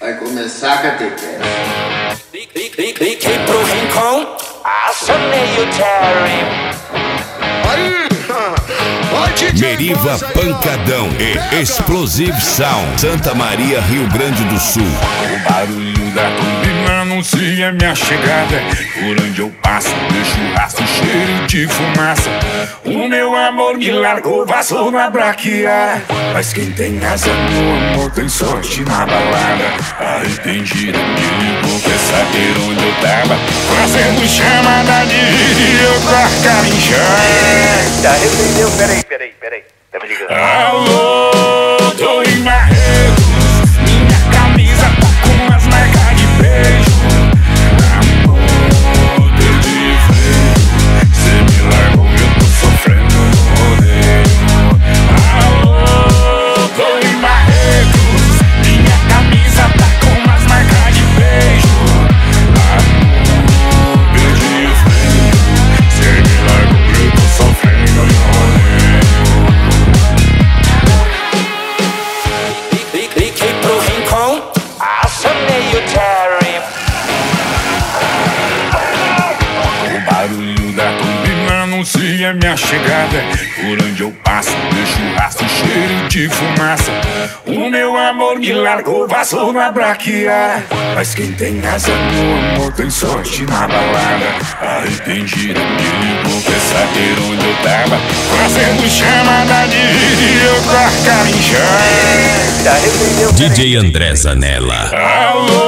Vai começar a catequese. Fiquei pro rincão, acionei o Terry. Meriva Pancadão e Explosive Sound, Santa Maria, Rio Grande do Sul. O barulho da turbina anuncia minha chegada. Por onde eu passo, deixo rastro, cheiro de fumaça. O meu amor me largou, vazou na braquiara. Mas quem tem asa, meu amor, tem sorte na balada. Arrependida, me ligou, quer saber onde eu tava. Fazendo chamada de vídeo pra carinchar. Tá, arrependeu, peraí, tá me ligando. Alô, tô em Marretos. Minha camisa tá com as marcas de beijo. Amor, deu de freio. Cê me largou, eu tô sofrendo no rodeio. Alô, tô em Marretos. Minha camisa tá com as marcas de beijo. Amor, deu de freio. Cê me largou, eu tô sofrendo no rodeio. Fiquei pro rincão, acionei o Terry. O barulho da turbina anuncia minha chegada. Por onde eu passo, deixo rastro, cheiro de fumaça. O meu amor me largou, vazou na braquiara. Mas quem tem asa, meu amor, tem sorte na balada. Arrependida, me ligou, quer saber onde eu tava. Fazendo chamada de vídeo pra carinchar. Tá, arrependeu, DJ André Zanella. Alô,